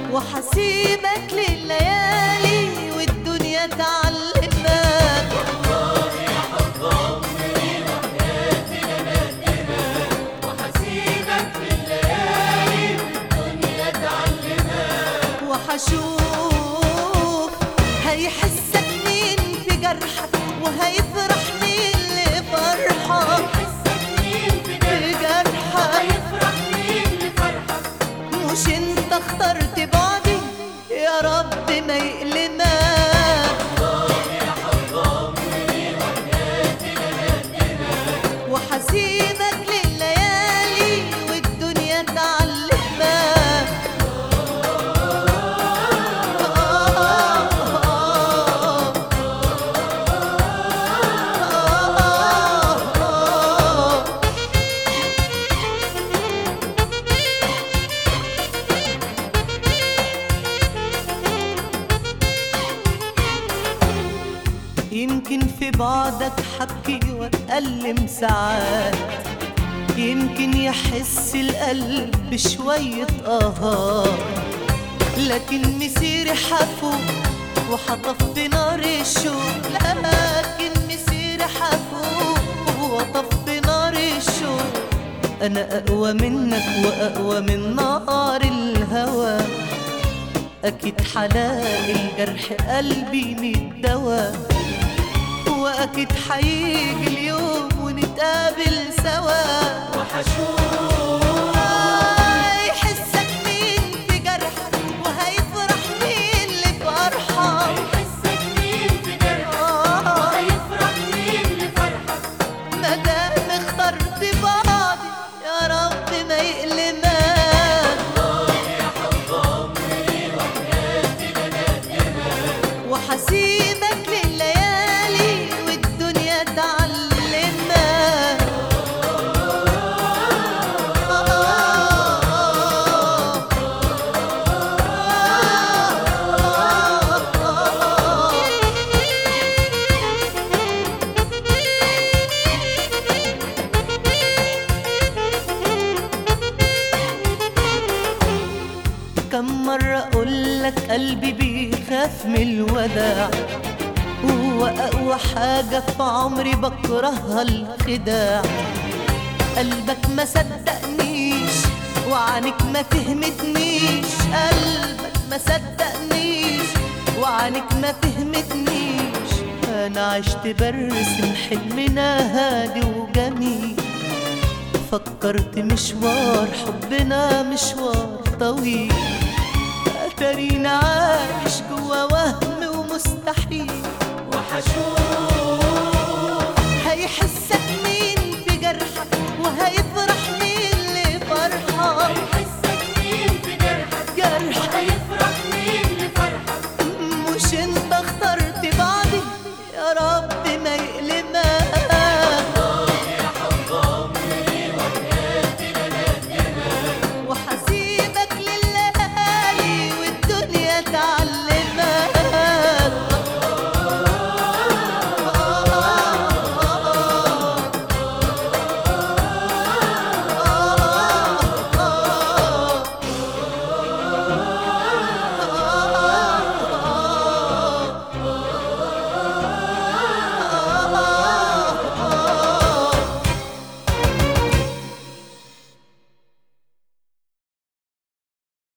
وحسيبك لليالي والدنيا تعلمك. والله يا حب عمري وحياتي لندمك، وحسيبك لليالي والدنيا تعلمك. وحشوف هيحسك مين في جرحك وهيفرح مين لفرحك. هيحسك مين في جرحك وهيفرح مين لفرحك. مش انت اخترت بعدي يا رب ما يألمك. والله يا حب عمري وحياتي لندمك، وحسيبك لليالي والدنيا تعلمك. يمكن في بعدك حبكي واتألم ساعات، يمكن يحس القلب بشوية لكن مسيري حفوق وحطف نار الشوق. لكن مسيري حفوق وطف نار الشوق. أنا أقوى منك وأقوى من نار الهوى. أكيد حلاقي الجرح قلبي من دوا، وأكيد حيجي اليوم ونتقابل سوا. وحشوف هيحسك مين في جرحك وهيفرح مين لفرحك. هيحسك مين في جرحك وهيفرح مين لفرحك. مادام اخترت بعضي يا رب ما يألمك. والله يا حب عمري وحياتي لندمك، وحسيبك لليالي والدنيا تعلمك. كم مرة أقولك قلبي بيخاف من الوداع، هو أقوى حاجة في عمري بكرهها الخداع. قلبك ما صدقنيش وعينك ما فهمتنيش. قلبك ما صدقنيش وعينك ما فهمتنيش. أنا عشت برسم حلمنا هادي وجميل، فكرت مشوار حبنا مشوار طويل.